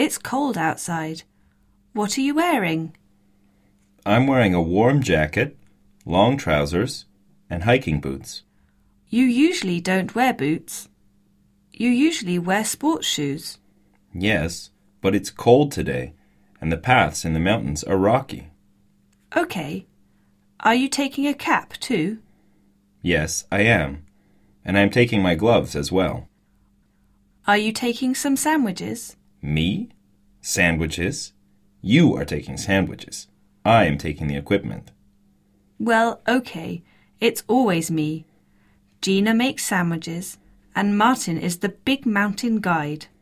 It's cold outside. What are you wearing? I'm wearing a warm jacket, long trousers, and hiking boots. You usually don't wear boots. You usually wear sports shoes. Yes, but it's cold today, and the paths in the mountains are rocky. Okay. Are you taking a cap too? Yes, I am. And I'm taking my gloves as well. Are you taking some sandwiches? Me? Sandwiches? You are taking sandwiches. I am taking the equipment. Well, okay. It's always me. Gina makes sandwiches, and Martin is the big mountain guide.